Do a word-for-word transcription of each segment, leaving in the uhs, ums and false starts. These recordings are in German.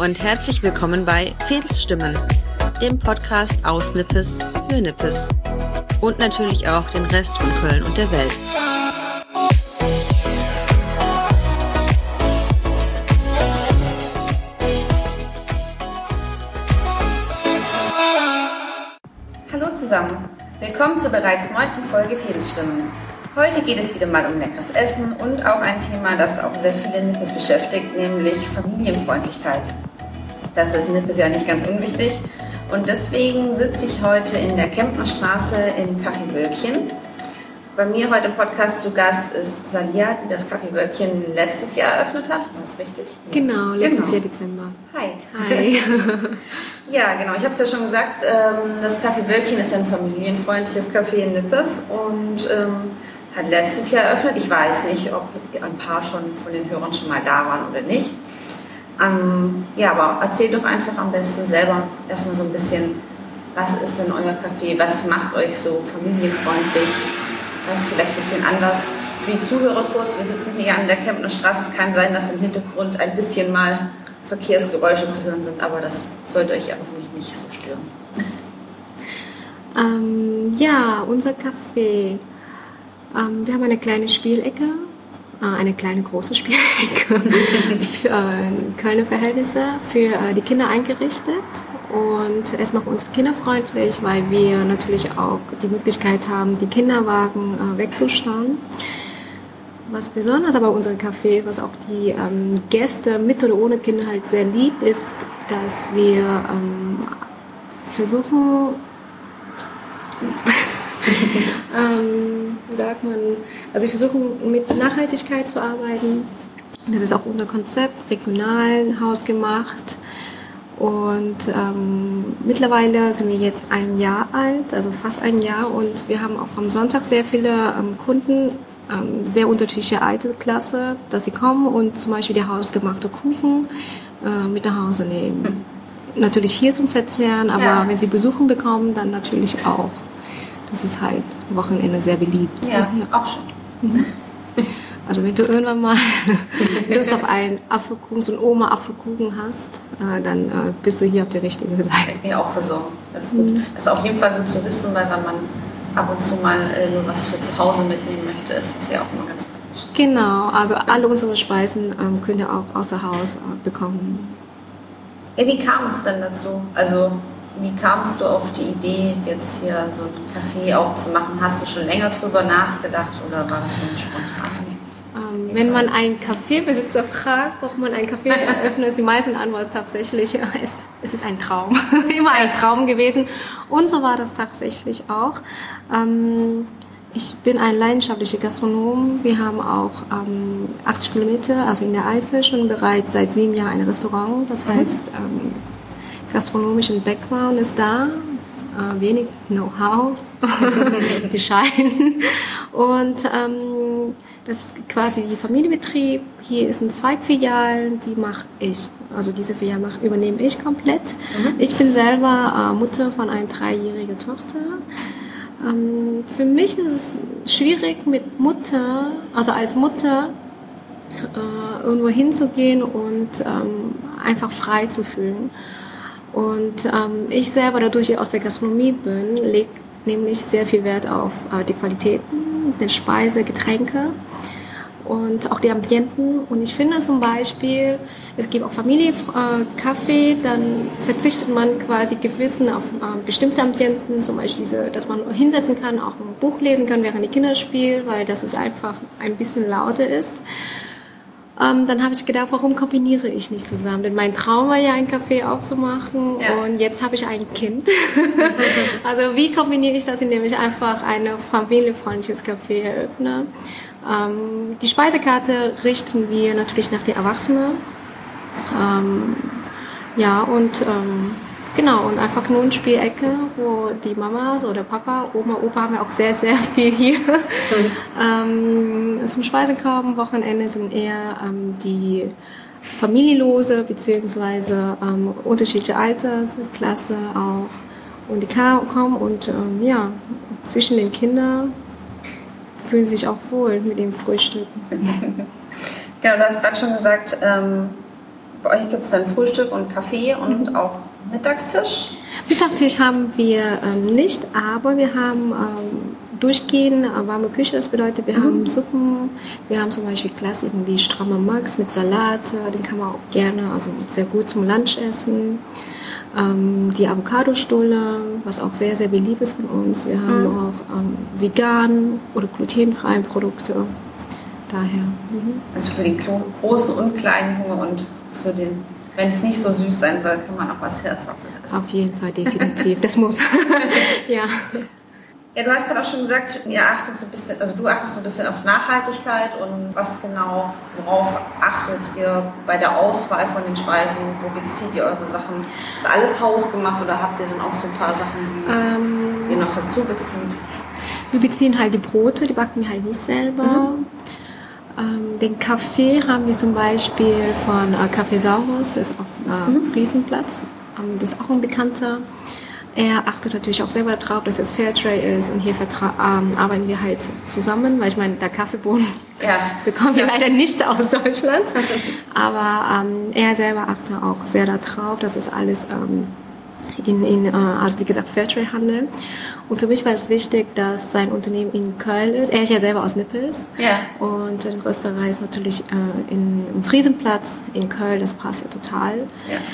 und herzlich willkommen bei Vedelsstimmen, dem Podcast aus Nippes für Nippes und natürlich auch den Rest von Köln und der Welt. Hallo zusammen, willkommen zur bereits neunten Folge Vedelsstimmen. Heute geht es wieder mal um leckeres Essen und auch ein Thema, das auch sehr viele Nippes beschäftigt, nämlich Familienfreundlichkeit. Das ist Nippes ja nicht ganz unwichtig und deswegen sitze ich heute in der Kemptner Straße im Café Wölkchen. Bei mir heute im Podcast zu Gast ist Salia, die das Café Wölkchen letztes Jahr eröffnet hat. War das richtig? Genau, letztes genau. Jahr Dezember. Hi. Hi. Ja, genau. Ich habe es ja schon gesagt, das Café Wölkchen ist ein familienfreundliches Café in Nippes und hat letztes Jahr eröffnet. Ich weiß nicht, ob ein paar schon von den Hörern schon mal da waren oder nicht. Ähm, ja, aber erzählt doch einfach am besten selber erstmal so ein bisschen, was ist denn euer Café, was macht euch so familienfreundlich, was ist vielleicht ein bisschen anders. Für die Zuhörer kurz, wir sitzen hier an der Kemptner Straße, es kann sein, dass im Hintergrund ein bisschen mal Verkehrsgeräusche zu hören sind, aber das sollte euch ja hoffentlich nicht so stören. Ähm, ja, unser Café. Wir haben eine kleine Spielecke, eine kleine große Spielecke für Kölner Verhältnisse für die Kinder eingerichtet und es macht uns kinderfreundlich, weil wir natürlich auch die Möglichkeit haben, die Kinderwagen wegzuschauen. Was besonders aber unser Café, was auch die Gäste mit oder ohne Kinder halt sehr lieb ist, dass wir versuchen, ähm, wie sagt man, also wir versuchen mit Nachhaltigkeit zu arbeiten. Das ist auch unser Konzept, regional, hausgemacht. Und ähm, mittlerweile sind wir jetzt ein Jahr alt, also fast ein Jahr. Und wir haben auch am Sonntag sehr viele ähm, Kunden, ähm, sehr unterschiedliche Altersklasse, dass sie kommen und zum Beispiel der hausgemachte Kuchen äh, mit nach Hause nehmen. Hm. Natürlich hier zum Verzehren, aber ja. Wenn sie Besuchen bekommen, dann natürlich auch. Das ist halt am Wochenende sehr beliebt. Ja, ja. Auch schon. Also wenn du irgendwann mal Lust auf einen Apfelkuchen, so einen Oma-Apfelkuchen hast, äh, dann äh, bist du hier auf der richtigen Seite. Ich bin auch versorgen. Das ist gut. Mhm. Das ist auf jeden Fall gut zu wissen, weil wenn man ab und zu mal äh, nur was für zu Hause mitnehmen möchte, ist das ja auch immer ganz praktisch. Genau, also alle unsere Speisen ähm, könnt ihr auch außer Haus äh, bekommen. Ja, wie kam es denn dazu? Also wie kamst du auf die Idee, jetzt hier so ein Café aufzumachen? Hast du schon länger drüber nachgedacht oder war das so spontan? Ähm, wenn man einen Kaffeebesitzer fragt, warum man ein Café eröffnet, ist die meisten Antwort tatsächlich, es, es ist ein Traum. Immer ein Traum gewesen. Und so war das tatsächlich auch. Ähm, ich bin ein leidenschaftlicher Gastronom. Wir haben auch ähm, achtzig Kilometer, also in der Eifel, schon bereits seit sieben Jahren ein Restaurant. Das heißt, ähm, gastronomischen Background ist da, äh, wenig Know-how, bescheiden. Und ähm, das ist quasi die Familienbetrieb. Hier ist ein Zweigfilial, die mache ich, also diese Filiale mach, übernehme ich komplett. Mhm. Ich bin selber äh, Mutter von einer dreijährigen Tochter. Ähm, für mich ist es schwierig mit Mutter, also als Mutter, äh, irgendwo hinzugehen und ähm, einfach frei zu fühlen. Und ähm, ich selber, dadurch ich aus der Gastronomie bin, lege nämlich sehr viel Wert auf äh, die Qualitäten, die Speise, Getränke und auch die Ambienten. Und ich finde zum Beispiel, es gibt auch Familienkaffee, äh, dann verzichtet man quasi gewissen auf äh, bestimmte Ambienten, zum Beispiel diese, dass man hinsetzen kann, auch ein Buch lesen kann, während die Kinder spielen, weil das ist einfach ein bisschen lauter ist. Ähm, dann habe ich gedacht, warum kombiniere ich nicht zusammen? Denn mein Traum war ja, ein Café aufzumachen ja. Und jetzt habe ich ein Kind. Also wie kombiniere ich das, indem ich einfach ein familienfreundliches Café eröffne? Ähm, die Speisekarte richten wir natürlich nach den Erwachsenen. Ähm, ja, und ähm, genau, und einfach nur eine Spielecke, wo die Mamas oder Papa, Oma, Opa haben wir auch sehr, sehr viel hier. Mhm. ähm, zum Speisekorb, Wochenende sind eher ähm, die Familienlose, beziehungsweise ähm, unterschiedliche Altersklasse auch. Und die kommen und ähm, ja, zwischen den Kindern fühlen sie sich auch wohl mit dem Frühstück. Genau, du hast gerade schon gesagt, ähm, bei euch gibt es dann Frühstück und Kaffee und mhm. auch Mittagstisch? Mittagstisch haben wir ähm, nicht, aber wir haben ähm, durchgehend äh, warme Küche. Das bedeutet, wir mhm. haben Suppen, wir haben zum Beispiel Klassiken wie strammer Max mit Salat, äh, den kann man auch gerne, also sehr gut zum Lunch essen. Ähm, die Avocadostulle, was auch sehr, sehr beliebt ist von uns. Wir haben mhm. auch ähm, vegan oder glutenfreie Produkte. Daher. Mhm. Also für den großen und kleinen Hunger und für den, wenn es nicht so süß sein soll, kann man auch was Herzhaftes essen. Auf jeden Fall, definitiv. Das muss. ja. Ja, du hast gerade auch schon gesagt, ihr achtet so ein bisschen, also du achtest so ein bisschen auf Nachhaltigkeit und was genau, worauf achtet ihr bei der Auswahl von den Speisen? Wo bezieht ihr eure Sachen? Ist alles hausgemacht oder habt ihr dann auch so ein paar Sachen, die ähm, ihr noch dazu bezieht? Wir beziehen halt die Brote, die backen wir halt nicht selber. Mhm. Ähm, den Kaffee haben wir zum Beispiel von äh, Café Saurus, das ist auf äh, mhm. Friesenplatz. Ähm, das ist auch ein bekannter. Er achtet natürlich auch selber darauf, dass es Fairtrade ist und hier vertra- ähm, arbeiten wir halt zusammen, weil ich meine, der Kaffeebohnen ja. bekommen wir ja. leider nicht aus Deutschland, aber ähm, er selber achtet auch sehr darauf, dass es alles ähm, in, in äh, also wie gesagt Fairtrade handelt. Und für mich war es wichtig, dass sein Unternehmen in Köln ist. Er ist ja selber aus Nippes ja. und die Rösterei ist natürlich äh, in, im Friesenplatz in Köln, das passt ja total.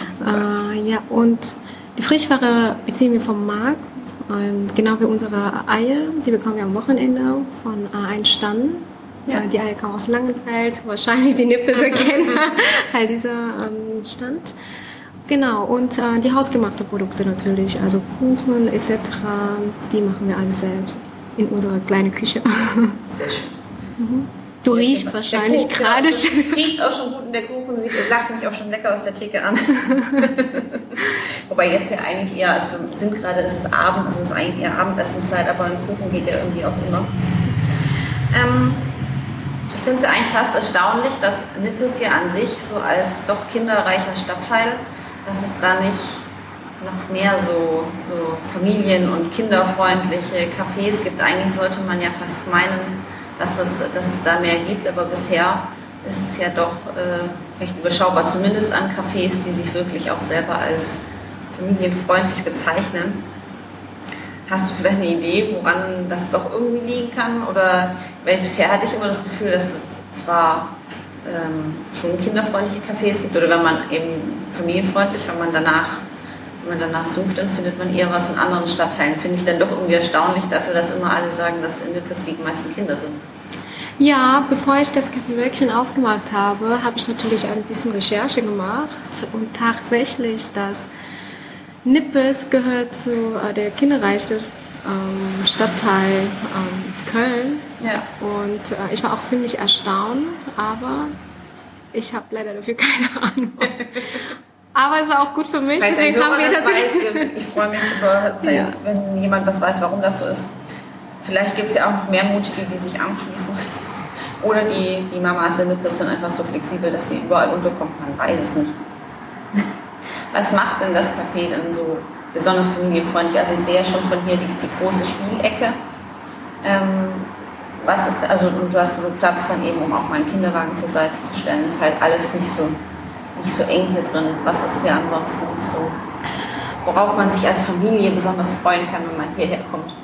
Ja, äh, ja und die Frischware beziehen wir vom Markt, ähm, genau wie unsere Eier, die bekommen wir am Wochenende von äh, einem Stand. Ja. Äh, die Eier kommen aus Langenfeld, wahrscheinlich die Nippeser kennen halt dieser ähm, Stand. Genau, und äh, die hausgemachten Produkte natürlich, also Kuchen et cetera, die machen wir alles selbst in unserer kleinen Küche. Sehr schön. Mhm. Du riechst ja, wahrscheinlich gerade schon. Es riecht auch schon gut und der Kuchen sieht, lacht mich auch schon lecker aus der Theke an. Wobei jetzt ja eigentlich eher, also wir sind gerade, es ist Abend, also es ist eigentlich eher Abendessenzeit, aber ein Kuchen geht ja irgendwie auch immer. Ähm, ich finde es ja eigentlich fast erstaunlich, dass Nippes ja an sich so als doch kinderreicher Stadtteil, dass es da nicht noch mehr so, so familien- und kinderfreundliche Cafés gibt. Eigentlich sollte man ja fast meinen, dass es, dass es da mehr gibt, aber bisher ist es ja doch äh, recht überschaubar, zumindest an Cafés, die sich wirklich auch selber als familienfreundlich bezeichnen. Hast du vielleicht eine Idee, woran das doch irgendwie liegen kann? Oder, weil bisher hatte ich immer das Gefühl, dass es zwar ähm, schon kinderfreundliche Cafés gibt, oder wenn man eben familienfreundlich, wenn man danach Wenn man danach sucht, dann findet man eher was in anderen Stadtteilen. Finde ich dann doch irgendwie erstaunlich dafür, dass immer alle sagen, dass in Nippes die meisten Kinder sind. Ja, bevor ich das Kaffeewölkchen aufgemacht habe, habe ich natürlich ein bisschen Recherche gemacht. Und tatsächlich, dass Nippes gehört zu äh, der kinderreichsten ähm, Stadtteil ähm, Köln. Ja. Und äh, ich war auch ziemlich erstaunt, aber ich habe leider dafür keine Ahnung. Aber es war auch gut für mich, weiß, deswegen haben wir natürlich... Weiß, ich freue mich über, wenn, ja. wenn jemand was weiß, warum das so ist. Vielleicht gibt es ja auch noch mehr Mutige, die sich anschließen. Oder die, die Mamas in Nippes sind einfach so flexibel, dass sie überall unterkommt. Man weiß es nicht. Was macht denn das Café denn so besonders familienfreundlich? Also ich sehe ja schon von hier die, die große Spielecke. Ähm, was ist, also, und du hast genug Platz dann eben, um auch mal einen Kinderwagen zur Seite zu stellen. Ist halt alles nicht so... nicht so eng hier drin. Was ist hier ansonsten nicht so, worauf man sich als Familie besonders freuen kann, wenn man hierher kommt?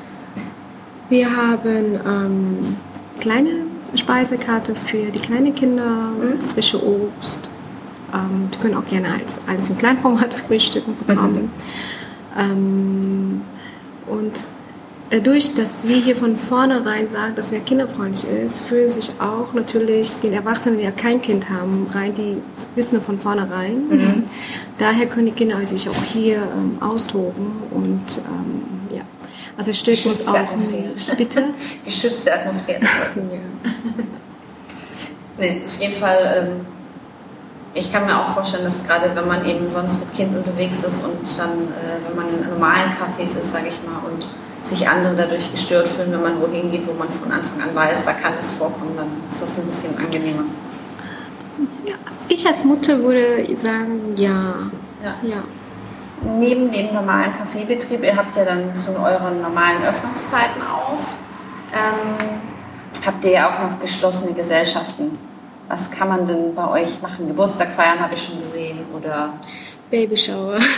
Wir haben ähm, kleine Speisekarte für die kleinen Kinder, mhm. frische Obst. Ähm, die können auch gerne als, alles in Kleinformat frühstücken bekommen. Mhm. Ähm, und dadurch, dass wir hier von vornherein sagen, dass wir kinderfreundlich ist, fühlen sich auch natürlich den Erwachsenen, die ja kein Kind haben, rein, die wissen von vornherein. Mhm. Daher können die Kinder sich auch hier ähm, austoben und ähm, ja, also es stört uns auch nicht. Bitte? Geschützte Atmosphäre. Ja. Nee, auf jeden Fall, ähm, ich kann mir auch vorstellen, dass gerade wenn man eben sonst mit Kind unterwegs ist und dann, äh, wenn man in normalen Cafés ist, sage ich mal, und sich andere dadurch gestört fühlen, wenn man wohin geht, wo man von Anfang an weiß, da kann es vorkommen, dann ist das ein bisschen angenehmer. Ja, ich als Mutter würde sagen, ja. ja. ja. Neben dem normalen Kaffeebetrieb, ihr habt ja dann zu euren normalen Öffnungszeiten auf, ähm, habt ihr ja auch noch geschlossene Gesellschaften. Was kann man denn bei euch machen? Geburtstag feiern habe ich schon gesehen oder Babyshower. ähm,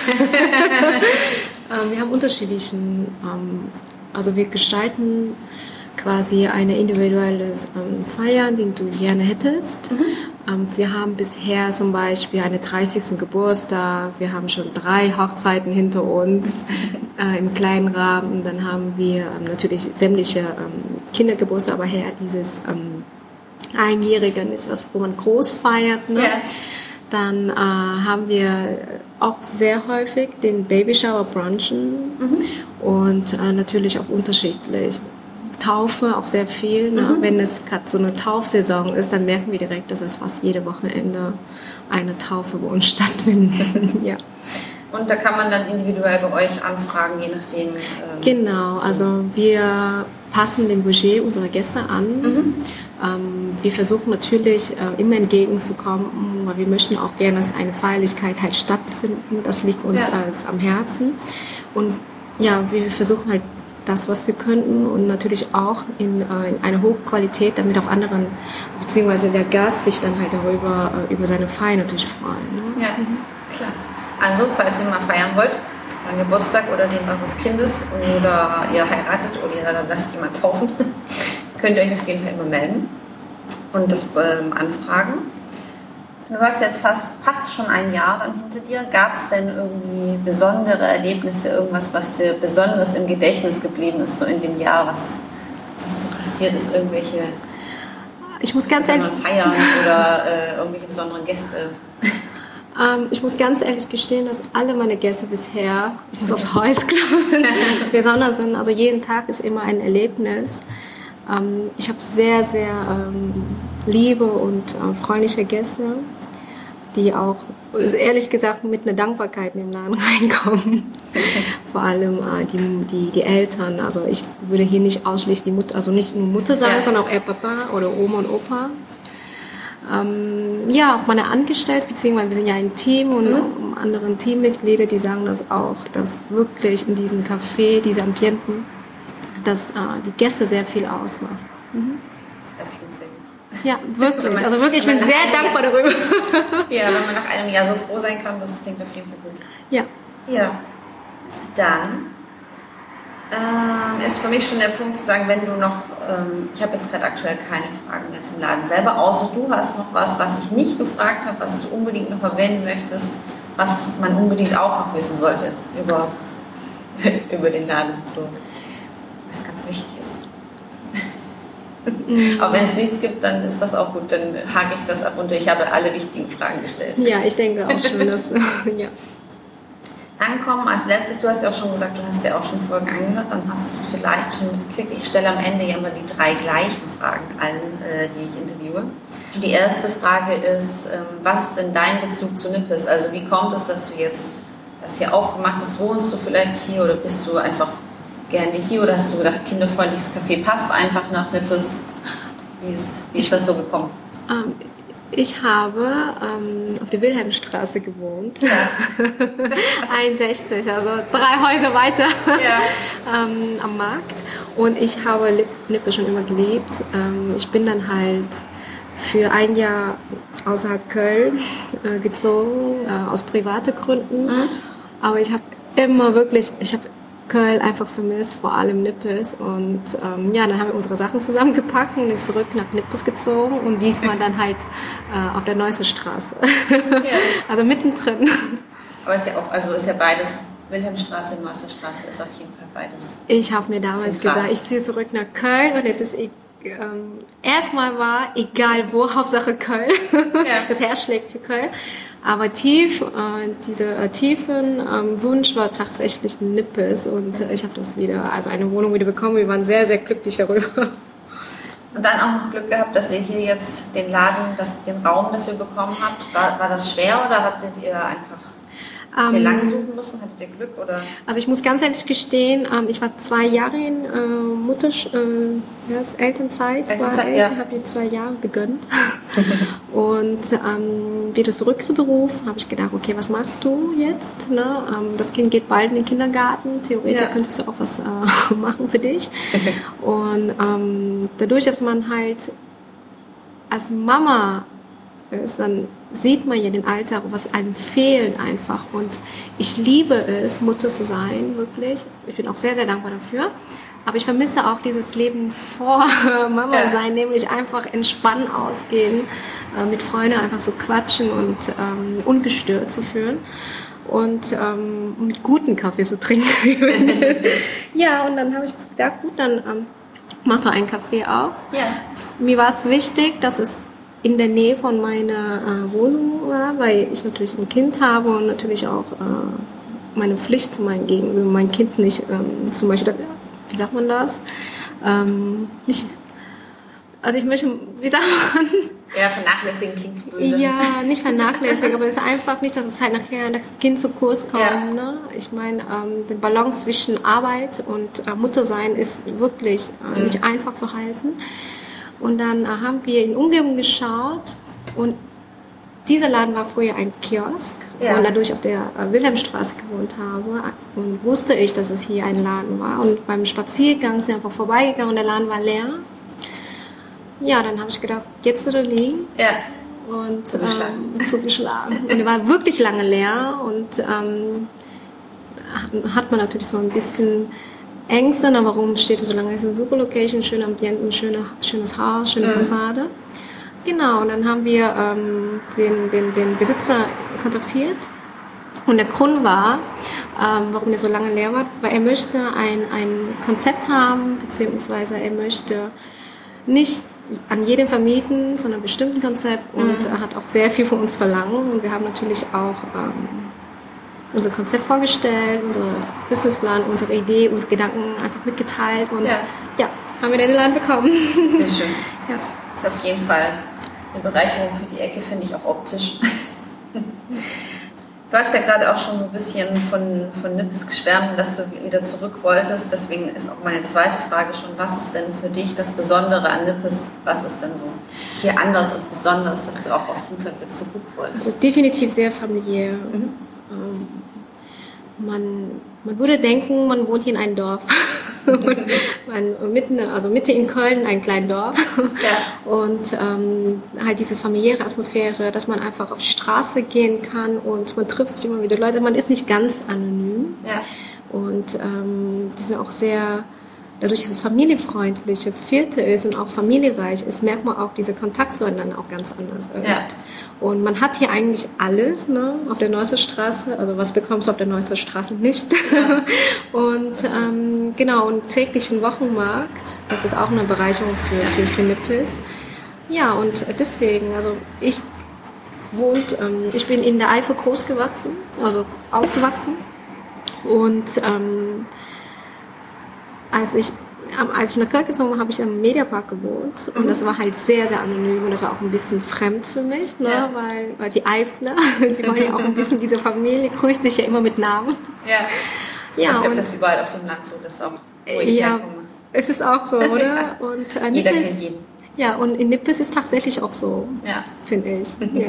wir haben unterschiedlichen, ähm, also wir gestalten quasi eine individuelle ähm, Feier, die du gerne hättest. Mhm. Ähm, wir haben bisher zum Beispiel einen dreißigsten Geburtstag, wir haben schon drei Hochzeiten hinter uns äh, im kleinen Rahmen. Dann haben wir ähm, natürlich sämtliche ähm, Kindergeburtstage, aber her dieses ähm, Einjährigen ist was, wo man groß feiert. Ne? Ja. Dann äh, haben wir auch sehr häufig den Babyshower brunchen mhm. und äh, natürlich auch unterschiedlich. Taufe auch sehr viel. Ne? Mhm. Wenn es gerade so eine Taufsaison ist, dann merken wir direkt, dass es fast jede Wochenende eine Taufe bei uns stattfindet. Ja. Und da kann man dann individuell bei euch anfragen, je nachdem. Ähm, genau, also wir passen dem Budget unserer Gäste an. Mhm. Ähm, wir versuchen natürlich äh, immer entgegenzukommen, weil wir möchten auch gerne, dass eine Feierlichkeit halt stattfindet. Das liegt uns ja. als am Herzen. Und ja, wir versuchen halt das, was wir könnten und natürlich auch in, äh, in einer hohen Qualität, damit auch anderen, beziehungsweise der Gast sich dann halt darüber, äh, über seine Feier natürlich freuen. Ne? Ja, mhm. klar. Also, falls ihr mal feiern wollt, einen Geburtstag oder den eures Kindes oder ihr heiratet oder ihr lasst jemand taufen, könnt ihr euch auf jeden Fall immer melden und das ähm, anfragen. Du hast jetzt fast, fast schon ein Jahr dann hinter dir. Gab es denn irgendwie besondere Erlebnisse, irgendwas, was dir besonders im Gedächtnis geblieben ist, so in dem Jahr, was, was so passiert ist, irgendwelche ich muss ganz ehrlich Feiern oder äh, irgendwelche besonderen Gäste? Ähm, ich muss ganz ehrlich gestehen, dass alle meine Gäste bisher, ich muss aufs Haus klappen, besonders sind. Also jeden Tag ist immer ein Erlebnis. Ähm, ich habe sehr, sehr ähm, liebe und äh, freundliche Gäste, die auch, ehrlich gesagt, mit einer Dankbarkeit in den Laden reinkommen. Vor allem äh, die, die, die Eltern. Also ich würde hier nicht ausschließlich die Mutter, also nicht nur Mutter sagen, ja. sondern auch Papa oder Oma und Opa. Ähm, ja, auch meine Angestellten, beziehungsweise wir sind ja ein Team und mhm. andere Teammitglieder, die sagen das auch, dass wirklich in diesem Café, diese Ambienten, dass äh, die Gäste sehr viel ausmachen. Mhm. Das klingt sehr gut. Ja, wirklich. Man, also wirklich, ich bin sehr dankbar Jahr, darüber. Ja, wenn man nach einem Jahr so froh sein kann, das klingt auf jeden Fall gut. Ja. Ja. Dann ähm, ist für mich schon der Punkt zu sagen, wenn du noch, ähm, ich habe jetzt gerade aktuell keine Fragen mehr zum Laden selber, außer du hast noch was, was ich nicht gefragt habe, was du unbedingt noch erwähnen möchtest, was man unbedingt auch noch wissen sollte über, über den Laden, so, was ganz wichtig ist. Mhm. Aber wenn es nichts gibt, dann ist das auch gut, dann hake ich das ab und ich habe alle wichtigen Fragen gestellt. Ja, ich denke auch schon, dass, ja. Dann kommen als letztes, du hast ja auch schon gesagt, du hast ja auch schon Folgen angehört, dann hast du es vielleicht schon mitgekriegt. Ich stelle am Ende ja immer die drei gleichen Fragen allen, äh, die ich interviewe. Die erste Frage ist, ähm, was ist denn dein Bezug zu Nippes? Also wie kommt es, dass du jetzt das hier aufgemacht hast? Wohnst du vielleicht hier oder bist du einfach gerne hier oder hast du gedacht, kinderfreundliches Café passt einfach nach Nippes? Wie ist, wie ist das so gekommen? Um. Ich habe ähm, auf der Wilhelmstraße gewohnt, ja. einundsechzig, also drei Häuser weiter ja. ähm, am Markt. Und ich habe Nippes schon immer geliebt. Ähm, ich bin dann halt für ein Jahr außerhalb Köln äh, gezogen, äh, aus privaten Gründen. Mhm. Aber ich habe immer wirklich, ich habe Köln einfach vermisst, vor allem Nippes. Und ähm, ja, dann haben wir unsere Sachen zusammengepackt und sind zurück nach Nippes gezogen und diesmal dann halt äh, auf der Neusser Straße. Ja. Also mittendrin. Aber ist ja auch, also ist ja beides, Wilhelmstraße und Neusser Straße ist auf jeden Fall beides. Ich habe mir damals zentral. gesagt, ich ziehe zurück nach Köln und es ist ähm, erstmal war, egal wo, Hauptsache Köln. Ja. Das Herz schlägt für Köln. Aber tief, äh, dieser äh, tiefen ähm, Wunsch war tatsächlich Nippes und äh, ich habe das wieder, also eine Wohnung wieder bekommen. Wir waren sehr, sehr glücklich darüber. Und dann auch noch Glück gehabt, dass ihr hier jetzt den Laden, das, den Raum dafür bekommen habt. War, war das schwer oder habt ihr einfach Habt ihr lange suchen müssen? Hattet ihr Glück? Oder? Also ich muss ganz ehrlich gestehen, ähm, ich war zwei Jahre in äh, Mutter, äh, ja, Elternzeit, Elternzeit war ich, ja. habe mir zwei Jahre gegönnt. Und ähm, wieder zurück zu Beruf, habe ich gedacht, okay, was machst du jetzt? Ne? Ähm, das Kind geht bald in den Kindergarten, theoretisch ja. könntest du auch was äh, machen für dich. Und ähm, dadurch, dass man halt als Mama ist, dann sieht man ja den Alltag, was einem fehlt einfach. Und ich liebe es, Mutter zu sein, wirklich. Ich bin auch sehr, sehr dankbar dafür. Aber ich vermisse auch dieses Leben vor Mama ja. sein, nämlich einfach entspannen ausgehen, äh, mit Freunden einfach so quatschen und ähm, ungestört zu führen. Und ähm, mit guten Kaffee zu trinken. Ja, und dann habe ich gedacht, gut, dann ähm, mach doch einen Kaffee auf. Ja. Mir war es wichtig, dass es in der Nähe von meiner äh, Wohnung war, weil ich natürlich ein Kind habe und natürlich auch äh, meine Pflicht mein, gegenüber mein Kind nicht, ähm, zum Beispiel, wie sagt man das? Ähm, nicht, also ich möchte, wie sagt man? Ja, vernachlässigen klingt böse. Ja, nicht vernachlässigen, aber es ist einfach nicht, dass es halt nachher das Kind zu kurz kommt. Ja. Ne? Ich meine, ähm, der Balance zwischen Arbeit und äh, Muttersein ist wirklich äh, mhm. nicht einfach zu halten. Und dann äh, haben wir in Umgebung geschaut und dieser Laden war früher ein Kiosk, ja. und dadurch auf der äh, Wilhelmstraße gewohnt habe und wusste ich, dass es hier ein Laden war. Und beim Spaziergang sind wir einfach vorbeigegangen und der Laden war leer. Ja, dann habe ich gedacht, jetzt oder nie. Ja. Und zugeschlagen. Ähm, zugeschlagen. Und er war wirklich lange leer und ähm, hat man natürlich so ein bisschen Ängste, na, warum steht er so lange? Es ist eine super Location, schöne Ambiente, ein schöne, schönes Haus, schöne mhm. Fassade. Genau, und dann haben wir ähm, den, den, den Besitzer kontaktiert. Und der Grund war, ähm, warum er so lange leer war, weil er möchte ein, ein Konzept haben, beziehungsweise er möchte nicht an jedem vermieten, sondern ein bestimmtes Konzept und mhm. hat auch sehr viel von uns verlangt. Und wir haben natürlich auch ähm, unser Konzept vorgestellt, unseren Businessplan, unsere Idee, unsere Gedanken einfach mitgeteilt und ja, ja haben wir den Laden bekommen. Sehr schön. Ja. Ist auf jeden Fall eine Bereicherung für die Ecke, finde ich auch optisch. Du hast ja gerade auch schon so ein bisschen von, von Nippes geschwärmt, dass du wieder zurück wolltest. Deswegen ist auch meine zweite Frage schon, was ist denn für dich das Besondere an Nippes? Was ist denn so hier anders und besonders, dass du auch auf jeden Fall wieder zurück wolltest? Also definitiv sehr familiär. Mhm. Ähm, man, man würde denken, man wohnt hier in einem Dorf. man, mitten, also Mitte in Köln, ein kleines Dorf. Ja. Und ähm, halt dieses familiäre Atmosphäre, dass man einfach auf die Straße gehen kann und man trifft sich immer wieder Leute. Man ist nicht ganz anonym. Ja. Und ähm, die sind auch sehr, dadurch, dass es familienfreundliche Vierte ist und auch familiereich ist, merkt man auch, dieser Kontakt zueinander auch ganz anders ist. Ja. Und man hat hier eigentlich alles, ne, auf der Neusser Straße. Also was bekommst du auf der Neusser Straße nicht? Ja. Und ähm, genau, und täglichen Wochenmarkt, das ist auch eine Bereicherung für, für, für Nippes. Ja, und deswegen, also ich wohnt, ähm, ich bin in der Eifel groß gewachsen, also aufgewachsen. Und ähm, als ich Als ich nach Köln gezogen war, habe ich im Mediapark gewohnt und das war halt sehr, sehr anonym und das war auch ein bisschen fremd für mich, ne? Ja. weil, weil die Eifler, sie waren ja auch ein bisschen diese Familie, grüßt sich ja immer mit Namen. Ja, ja, ich glaube, das ist überall auf dem Land so, das ist auch, wo ich ja, herkomme. Es ist auch so, oder? Und, äh, Jeder Nippes, kennt jeden. Ja, und in Nippes ist tatsächlich auch so, ja. finde ich. Ja.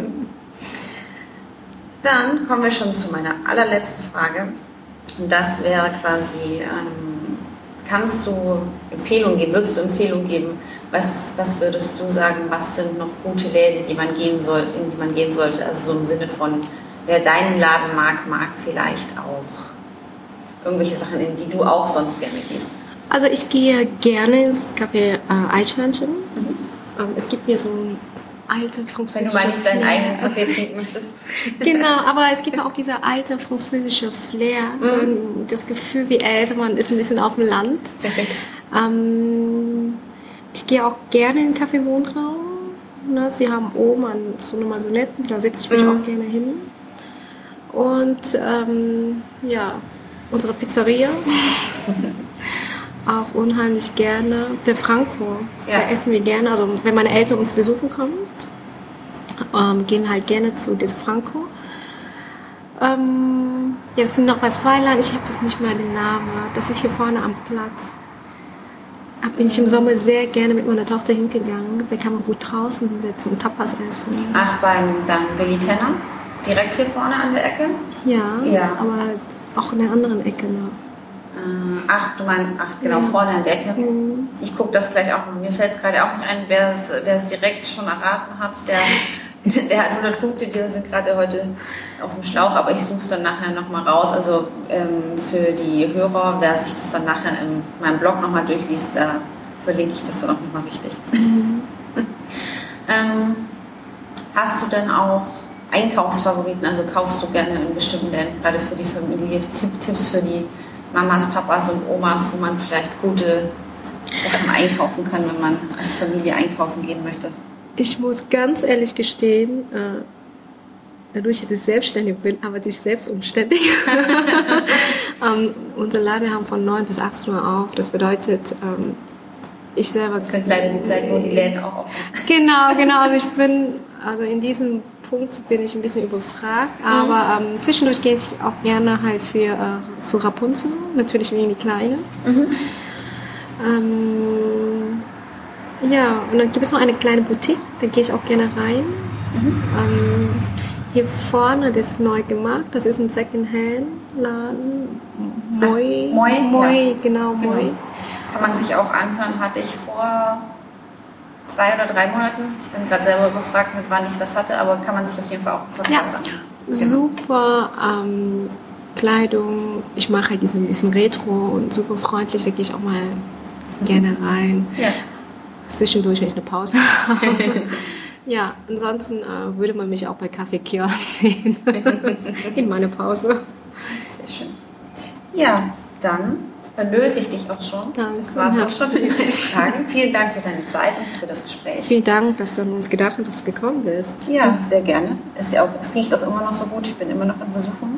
Dann kommen wir schon zu meiner allerletzten Frage und das wäre quasi... Ähm, Kannst du Empfehlungen geben, würdest du Empfehlungen geben, was, was würdest du sagen, was sind noch gute Läden, die man gehen sollte, in die man gehen sollte, also so im Sinne von, wer deinen Laden mag, mag vielleicht auch irgendwelche Sachen, in die du auch sonst gerne gehst. Also ich gehe gerne ins Café äh, Eichhörnchen. Mhm. Ähm, es gibt mir so ein alte französische Wenn du mal nicht deinen eigenen Kaffee trinken möchtest. Genau, aber es gibt ja auch diese alte französische Flair, mm. so das Gefühl, wie älter man ist, ein bisschen auf dem Land. ähm, ich gehe auch gerne in den Café Wohnraum. Ne? Sie haben oben an so eine Maisonette, da setze ich mich mm. auch gerne hin. Und ähm, ja, unsere Pizzeria. Auch unheimlich gerne. Der Franco, ja. Da essen wir gerne. Also wenn meine Eltern uns besuchen kommen, ähm, gehen wir halt gerne zu diesem Franco. Ähm, ja, es sind noch bei zwei Läden, ich habe das nicht mehr den Namen. Das ist hier vorne am Platz. Da bin ich im Sommer sehr gerne mit meiner Tochter hingegangen. Da kann man gut draußen sitzen und Tapas essen. Ach, beim dann Willi Tenner? Direkt hier vorne an der Ecke? Ja, ja. Aber auch in der anderen Ecke noch. Ach, du meinst, ach genau, mhm. vorne an der Ecke. Ich gucke das gleich auch. Mir fällt es gerade auch nicht ein, wer es, wer es direkt schon erraten hat. Der Der hat hundert Punkte, wir sind gerade heute auf dem Schlauch, aber ich suche es dann nachher nochmal raus. Also ähm, für die Hörer, wer sich das dann nachher in meinem Blog nochmal durchliest, da verlinke ich das dann auch nochmal richtig. Mhm. ähm, hast du denn auch Einkaufsfavoriten? Also kaufst du gerne in bestimmten Läden, gerade für die Familie, Tipp, Tipps für die Mamas, Papas und Omas, wo man vielleicht gute Sachen einkaufen kann, wenn man als Familie einkaufen gehen möchte? Ich muss ganz ehrlich gestehen, äh, dadurch, dass ich selbstständig bin, arbeite ich selbst umständig. ähm, unser Laden haben von neun bis achtzehn Uhr auf. Das bedeutet, ähm, ich selber... Das sind leider die Zeiten, wo die Läden auch offen sind. Genau, genau. Also ich bin, also in diesem Punkt bin ich ein bisschen überfragt. Mhm. Aber ähm, zwischendurch gehe ich auch gerne halt für äh, zu Rapunzel, natürlich wegen die Kleine. Mhm. Ähm, ja, und dann gibt es noch eine kleine Boutique, da gehe ich auch gerne rein. Mhm. Ähm, hier vorne, das ist neu gemacht, das ist ein Second-Hand-Laden. Moi, Ach, Moi, Moi, ja. genau, Moi. Genau. Kann man sich auch anhören, hatte ich vor zwei oder drei Monaten. Ich bin gerade selber überfragt, mit wann ich das hatte, aber kann man sich auf jeden Fall auch einen Podcast anhören. Genau. Super ähm, Kleidung, ich mache halt diesen bisschen Retro und super freundlich, da gehe ich auch mal mhm. gerne rein. Ja. Zwischendurch, wenn ich eine Pause habe. Ja, ansonsten äh, würde man mich auch bei Kaffee-Kiosk sehen. In meiner Pause. Sehr schön. Ja, dann erlöse ich dich auch schon. Danke. Das war es auch schon mit meinen Fragen. Vielen Dank für deine Zeit und für das Gespräch. Vielen Dank, dass du an uns gedacht hast, dass du gekommen bist. Ja, sehr gerne. Ist ja auch, es riecht auch immer noch so gut. Ich bin immer noch in Versuchung.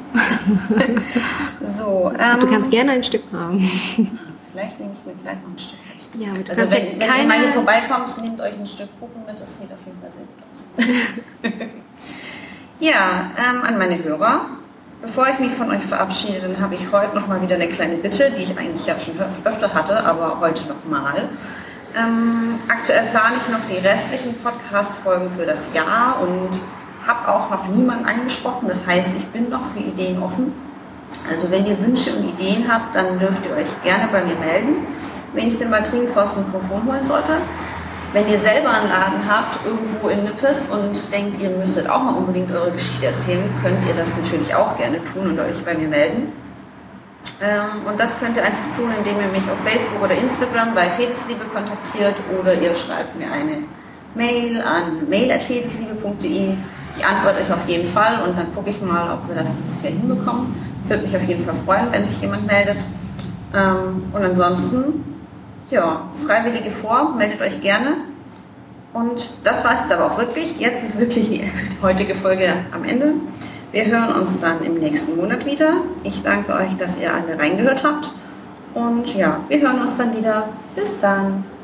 So, ähm, du kannst gerne ein Stück haben. Vielleicht nehme ich mir gleich noch ein Stück mit. Ja, aber du also kannst wenn, ja wenn keine... ihr mal hier vorbeikommt, nehmt euch ein Stück Kuchen mit. Das sieht auf jeden Fall sehr gut aus. Ja, ähm, an meine Hörer. Bevor ich mich von euch verabschiede, dann habe ich heute noch mal wieder eine kleine Bitte, die ich eigentlich ja schon öfter hatte, aber heute nochmal. Ähm, aktuell plane ich noch die restlichen Podcast-Folgen für das Jahr und habe auch noch niemanden angesprochen. Das heißt, ich bin noch für Ideen offen. Also wenn ihr Wünsche und Ideen habt, dann dürft ihr euch gerne bei mir melden, wenn ich denn mal dringend vor das Mikrofon holen sollte. Wenn ihr selber einen Laden habt, irgendwo in Nippes und denkt, ihr müsstet auch mal unbedingt eure Geschichte erzählen, könnt ihr das natürlich auch gerne tun und euch bei mir melden. Ähm, und das könnt ihr einfach tun, indem ihr mich auf Facebook oder Instagram bei Fedelsliebe kontaktiert oder ihr schreibt mir eine Mail an mail at fedelsliebe punkt de. Ich antworte euch auf jeden Fall und dann gucke ich mal, ob wir das dieses Jahr hinbekommen. Würde mich auf jeden Fall freuen, wenn sich jemand meldet. Ähm, und ansonsten, ja, Freiwillige vor, meldet euch gerne. Und das war es jetzt aber auch wirklich. Jetzt ist wirklich die heutige Folge am Ende. Wir hören uns dann im nächsten Monat wieder. Ich danke euch, dass ihr alle reingehört habt. Und ja, wir hören uns dann wieder. Bis dann.